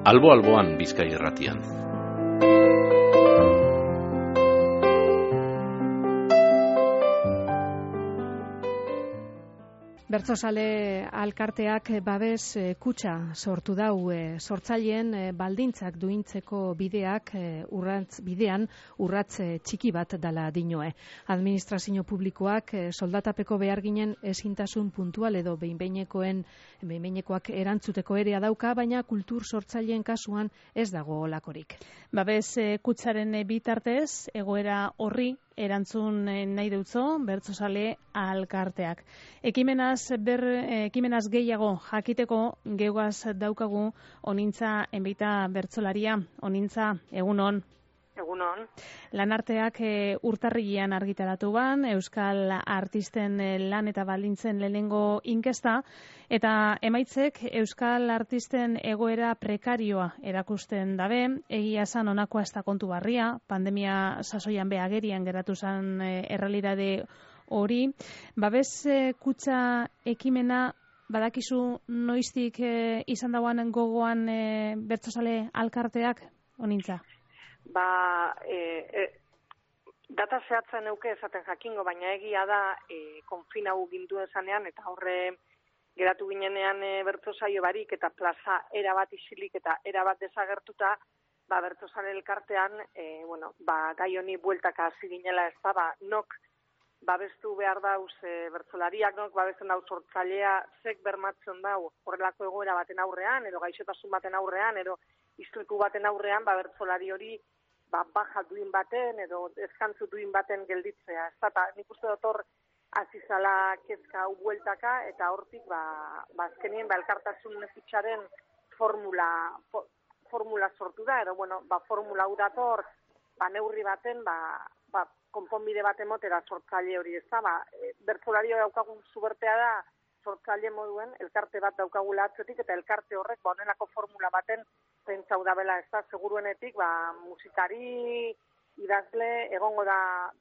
Albo-alboan Bizkai Irratian. Bertsozale alkarteak babes kutxa sortu dau, sortzaileen baldintzak duintzeko bidean urratz txiki bat dala dinoe. Administrazio publikoak soldatapeko behar ginen ezintasun puntual edo behinbeinekoak erantzuteko erea dauka, baina kultur sortzaileen kasuan ez dago olakorik. Babes kutxaren bitartez, egoera horri erantzun nahi dutzo Bertsozale alkarteak. Ekimenaz gehiago jakiteko geugaz daukagu Onintza Enbeita bertsolaria. Onintza, egunon. Egunon. Lanarteak urtarrilean argitaratu ban, Euskal Artisten lan eta baldintzen lehenengo inkesta, eta emaitzek Euskal Artisten egoera prekarioa erakusten dabe, egia esan honakoa ez da kontu barria, pandemia sasoian agerian geratu zen errealitate hori. Babes kutxa ekimena badakizu noiztik izan dauan gogoan Bertsozale alkarteak, Onintza? Data zehatzen neuke esaten jakingo, baina egia da konfinau gindu esanean, eta horre geratu ginenean bertsosaio barik eta plaza erabat isilik eta erabat desagertuta, Bertsozale elkartean gai honi bueltaka hasi ginela, ez da, nok babestu behar dauz bertsolariak, nok babesten dauz sortzailea, zek bermatzen dau horrelako egoera baten aurrean, edo gaixotasun baten aurrean, edo istriku baten aurrean, bertsolari hori baja duin baten edo deskantzu duin baten gelditzea. Ez da, nik uste dut hor azizala kezka hau bueltaka, eta hortik azkenien elkartasun kutxaren formula sortu da, edo formula hau dator neurri baten konponbide bat emotera sortzaile hori, ez da, bertsolario daukagun zubertea da, sortzaile moduen elkarte bat daukagula atzetik, eta elkarte horrek honelako formula baten pentsau da bela, ez da, seguruenetik musikari, idazle, egongo da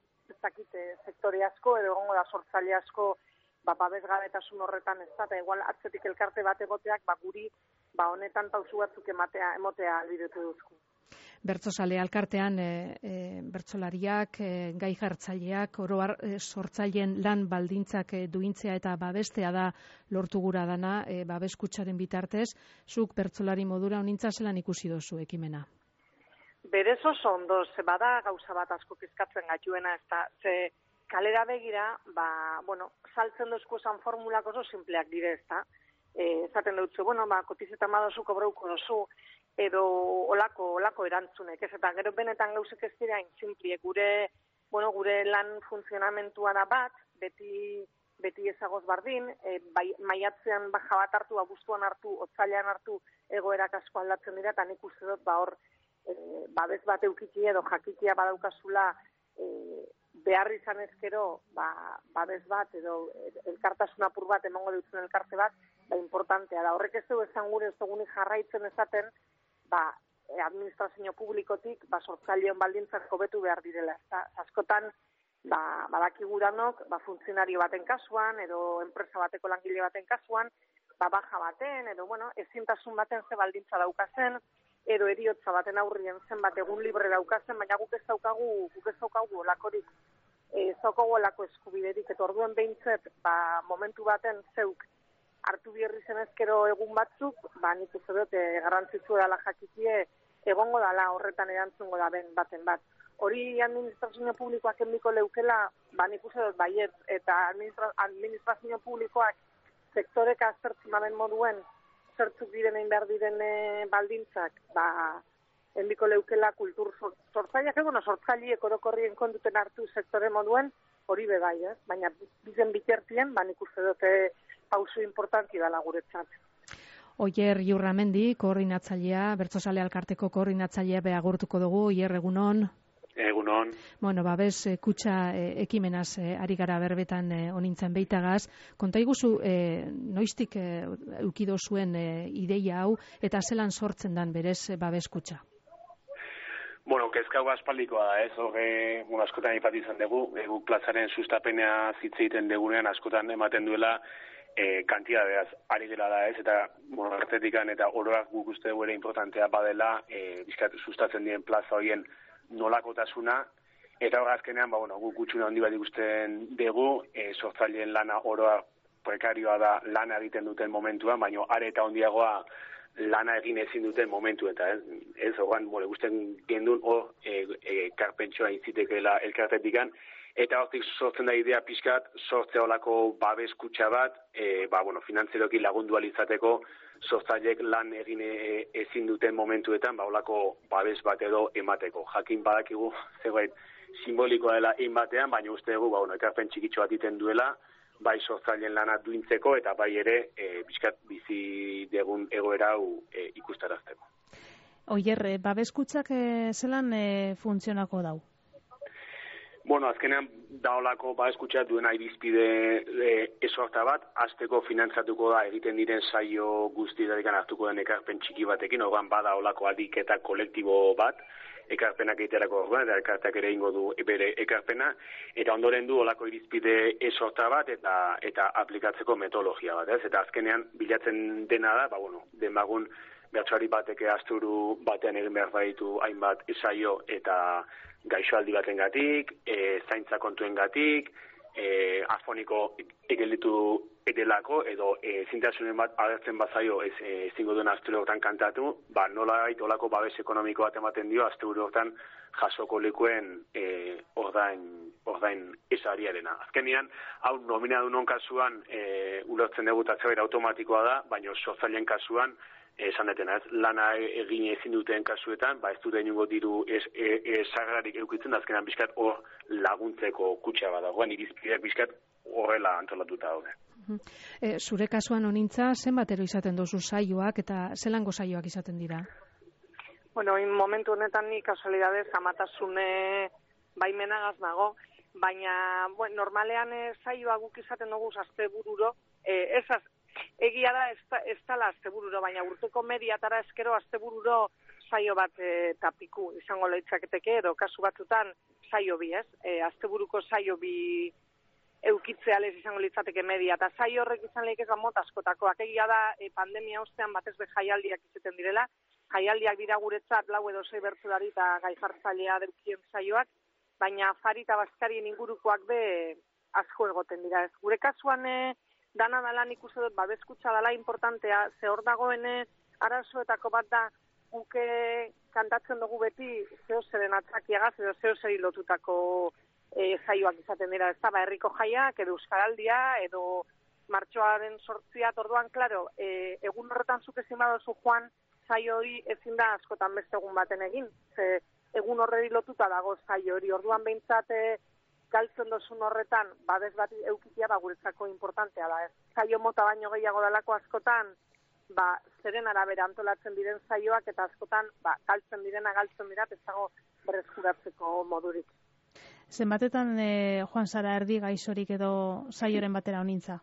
sektore asko, edo egongo da sortzaile asko babesgabetasun horretan, ez da, eta igual atzetik elkarte bat egoteak guri honetan pausu batzuk emotea albidetu duzku. Bertsozale alkartean bertsolariak, gai jartzaileak, oro har sortzaileen lan baldintzak duintzea eta babestea da lortu gura dana, babes kutxaren bitartez. Zuk bertsolari modura Onintza zelan ikusi dozu ekimena? Berez oso ondo, bada gauza bat asko kezkatzen gaituena, ez da, ze kalera begira, saltzen dozko esan formulak oso simpleak dire, ez da. Esaten dutzu, kotizeta madozu, kobrauko dozu, edo olako erantzunek, ez eta gero benetan gauzek ez dira insimpliek, gure lan funtzionamentua da bat, beti ezagoz bardin, maiatzean baja bat hartu, abuztuan hartu, otzailean hartu, egoerak asko aldatzen dira, eta nik uste dut hor babes bat eukiki edo jakikia badaukazula behar izan ezkero babes bat edo elkartasun apur bat emango dutzen elkarte bat, importantea da. Horrek ez du esan gure ez dugunik jarraitzen ezaten, administrazio publikotik sortzaileon baldintzak hobetu behar direla. Askotan, badakiguranok, funtzionario baten kasuan, edo enpresa bateko langile baten kasuan, baja baten, edo ezintasun baten ze baldintza daukazen, edo eriotza baten aurrien zenbat egun libre daukazen, baina guk ez daukagu olakorik, ez daukagu olako eskubiderik, eta orduen behintzet, momentu baten zeuk hartu bierri zenezkero egun batzuk, nik uste dut garrantzitsu dela jakikie, egongo dela horretan erantzungo da baten bat. Hori administrazio publikoak enbiko leukela, nik uste dut baiet, eta administrazio publikoak sektoreka zertzen baben moduen, zertzuk direnein behar diren baldintzak, enbiko leukela kultur sortzaileak, sortzaileek orokorrien konduten hartu sektore moduen, hori bebai, baina bizen bitertien, nik uste dut pausu importanti dela guretzat. Oier Iurramendi, koordinatzailea, Bertsozale alkarteko koordinatzailea agurtuko dugu. Oier, egunon? Egunon. Babes kutxa ekimenaz ari gara berbetan Onintza Enbeitagaz. Konta iguzu, noiztik eukido zuen ideia hau, eta zelan sortzen dan berez babes kutxa? Kezkau aspaldikoa da, ez? Askotan ipatu izan dugu, plazaren sustapenea zitzeiten degunean askotan ematen duela kantitateaz ari dela da ez, eta artetikan eta oroak guk uste dugu ere importantea badela bizkat sustatzen diren plaza horien nolakotasuna, eta hor azkenean, guk gutxuna handi bat ikusten dugu, sortzaileen lana oroa prekarioa da lana egiten duten momentuan, baina are eta handiagoa lana egin ezin duten momentu, eta ez horrean, gusten gendun hor karpentsua intzitekeela elkartetikan, eta hortik sortzen da idea pixkat, sortzea olako babes kutxa bat, finantzieroki lagundu alizateko, sortzaileek lan egin ezin duten momentuetan, olako babes bat edo emateko. Jakin badakigu zegoen simbolikoa dela batean, baina uste dugu, ekarpen txikitxo bat iten duela, bai sortzaileen lana duintzeko, eta bai ere, pixkat bizi degun egoera hau ikustarazteko. Oier, babes kutxak zelan funtzionako dau? Azkenean daolako eskutxa duena irizpide esorta bat, hasteko finantzatuko da egiten diren saio guztietatik hartuko den ekarpen txiki batekin, orduan bada olako adiketa kolektibo bat, ekarpenak egiterako orduan, eta elkarteak ere ingo du bere ekarpena, eta ondoren du olako irizpide esorta bat eta aplikatzeko metodologia bat, ez? Eta azkenean bilatzen dena da, demagun bertsoari bateke asturu batean egin behar baditu hainbat saio eta gaixoaldi batengatik, zaintza kontuengatik, afoniko egelitu edelako, edo zintasunen bat agertzen bazaio ezingo duen astero hortan kantatu, nola olako babes ekonomiko bat ematen dio astero hortan jasoko lekuen ordain esariarena. Azkenean, hau nominadunon kasuan ulertzen dugu eta zerbait automatikoa da, baina sortzaileen kasuan esan detena, lana egin ezin duten kasuetan, ez dute inungo diru sagrarik eukitzen, azkenan bizkat hor laguntzeko kutxa bada. Goan irizpideak bizkat horrela antolatuta daude. Zure kasuan honintza, zenbatero izaten dozu saioak eta zelango saioak izaten dira? Momentu honetan ni kasualidadez amatasune baimenagaz nago, baina normalean saioa guk izaten dugu astebururo, egia da ez dala astebururo, baina urteko mediatara eskero astebururo saio bat tapiku izango leitzaketeke, edo kasu batzutan saio bi, ez? Asteburuko saio bi eukitzea lez izango litzateke media, eta saio horrek izan lehik ezan mota askotakoak. Egia da pandemia ostean batez be jaialdiak izaten direla, jaialdiak dira guretzat 4 edo 6 bertsolari eta gai jartzailea deukien saioak, baina afari eta bazkarien ingurukoak be asko egoten dira, ez? Gure kasuan dana dalan ikuste dut, babeskutsa dala importantea, ze hor dagoen arazoetako bat da, guke kantatzen dugu beti zeo zeren atzakiagaz, edo zeo zeri lotutako saioak izaten dira, ez da, herriko jaiak, edo euskaraldia, edo martxoaren 8 orduan, klaro, egun horretan zuk ezin badozu joan, saio hori ezin da askotan beste egun baten egin, ze egun horreri lotuta dago saio hori, orduan behintzat galtzen dozun horretan, babes bat eukitia guretzako importantea da. Saio mota baino gehiago dalako askotan, zeren arabera antolatzen diren saioak, eta askotan, galtzen dira, ez dago berreskuratzeko modurik. Zenbatetan, Joan Sara, erdi gaixorik edo saioren batera honintza?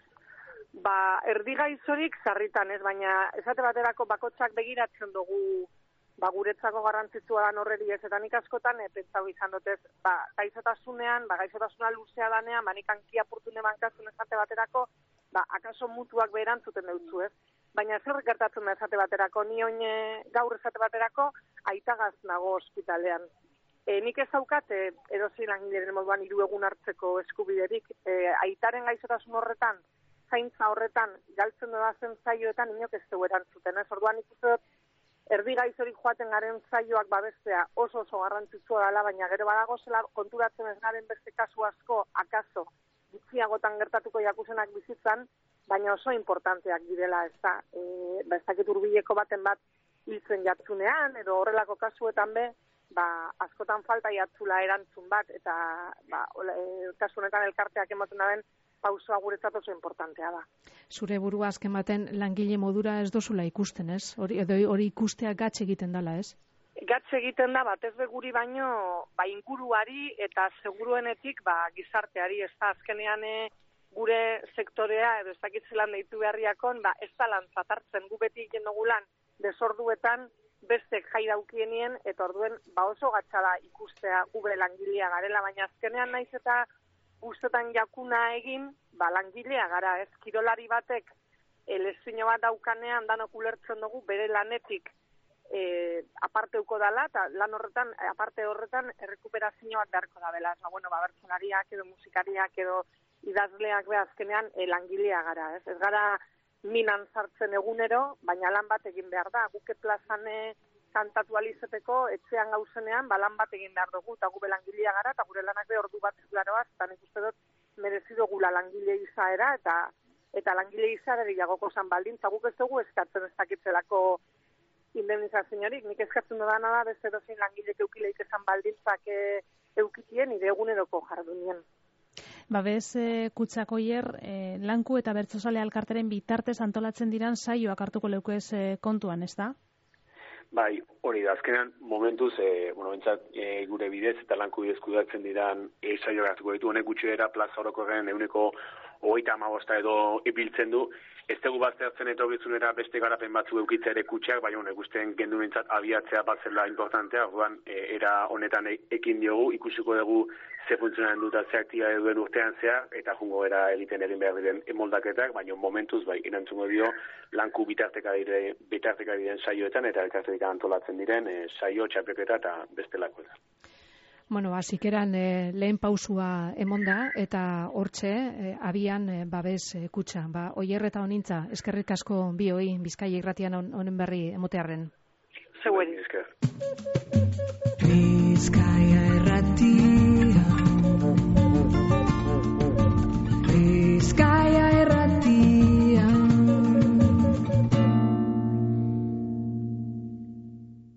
Erdi gaixorik sarritan ez, baina esate baterako bakotsak begiratzen dugu guretzako garrantzitsua dan horreri ez, eta nik askotan pentsau izan dutez, gaixotasunean, gaixotasuna luzea danean, nik ankia purtune bankazun esate baterako, akaso mutuak beherantzuten dutzu ez, baina zer gertatzen da esate baterako, ni oin gaur esate baterako, aitagaz nago ospitalean. Nik ez daukat, edozein langileren moduan 3 egun hartzeko eskubiderik, aitaren gaixotasun horretan, zaintza horretan, galtzen dodazen zaioetan, inok ez dugu erantzuten ez, orduan ikuste dut, erdi gaixorik joaten garen zaioak babestea oso garrantzitsua dela, baina gero badago zela konturatzen ez garen beste kasu asko, akaso, gutxiagotan gertatuko jakusenak bizitzan, baina oso importanteak direla, ez da, ez dakit hurbileko baten bat hiltzen jatzunean, edo horrelako kasuetan be, askotan falta jatzula erantzun bat, eta kasunetan elkarteak ematen daben, pausoa guretzat oso importantea da. Zure burua azken baten langile modura ez dozula ikusten, ez? Hori ikustea gatz egiten dela, ez? Gatz egiten da, batez be guri baino, inguruari eta seguruenetik gizarteari, ez da azkenean gure sektorea, edo ez dakitzelan deitu beharriakon, ez da lantzat hartzen, gu beti egiten dugu lan desorduetan, bestek jai daukienien, eta orduen oso gatza da ikustea gure langilea garela, baina azkenean naiz eta guztetan jakuna egin, langilea gara, ez? Kirolari batek lezio bat daukanean danok ulertzen dugu bere lanetik aparteuko dela, eta lan horretan, aparte horretan, errekuperazio bat beharko da bela. Bertsolariak edo musikariak edo idazleak azkenean langilea gara, ez? Ez gara minan sartzen egunero, baina lan bat egin behar da. Guke plazane kantatu alizeteko, etxean gauzenean, lan bat egin behar dugu, eta gu langilea gara, eta gure lanak be ordu bat zularoaz, eta nik uste dut merezi dugula langile izaera, eta langile izaera gehiagoko zan baldin, eta guk ez dugu eskatzen ez dakitzelako indemnizaziorik, nik eskatzen dudana da, beste dozin langilek eukileik esan baldintzak eukitien, ide eguneroko jardunien. Babes Kutxakoier, lanku eta bertsozale alkarteren bitartez antolatzen diran saioak hartuko leukez kontuan, ez da? Bai, hori da, azkenean momentuz, bentsat gure bidez eta lanku bidez kudatzen diran saioak hartuko ditu, honek gutxera plaza orokorren 135 edo ipiltzen du. Ez dugu baztertzen etorkizunera beste garapen batzu eukitza ere kutxak, baina honek guztien gendu bintzat abiatzea bat zela importantea, orduan era honetan ekin diogu, ikusiko dugu ze funtzionaren dut ze aktiba duen urtean zehar, eta jungo era egiten egin behar diren moldaketak, baina momentuz, erantzungo dio, lanku bitarteka diren saioetan, eta elkartetik antolatzen diren saio, txapelketa eta bestelakoetan. Hasikeran lehen pausua emonda eta hortxe abian Babes Kutxa. Oier eta Honintza, eskerrik asko bioi Bizkaia Irratian honen berri emotearren. Zeuen. Esker. Bizkaia